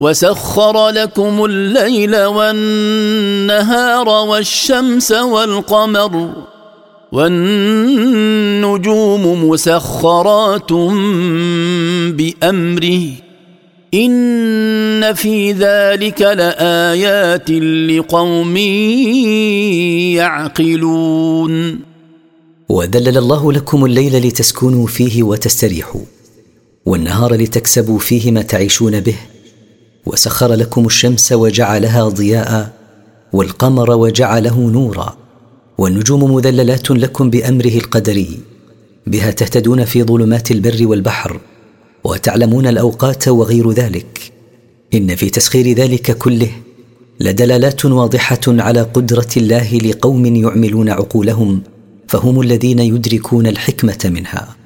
وسخر لكم الليل والنهار والشمس والقمر والنجوم مسخرات بأمره إن في ذلك لآيات لقوم يعقلون. وذلل الله لكم الليل لتسكنوا فيه وتستريحوا، والنهار لتكسبوا فيه ما تعيشون به، وسخر لكم الشمس وجعلها ضياء، والقمر وجعله نورا، والنجوم مذللات لكم بأمره القدري، بها تهتدون في ظلمات البر والبحر، وتعلمون الأوقات وغير ذلك. إن في تسخير ذلك كله لدلالات واضحة على قدرة الله لقوم يعملون عقولهم، فهم الذين يدركون الحكمة منها.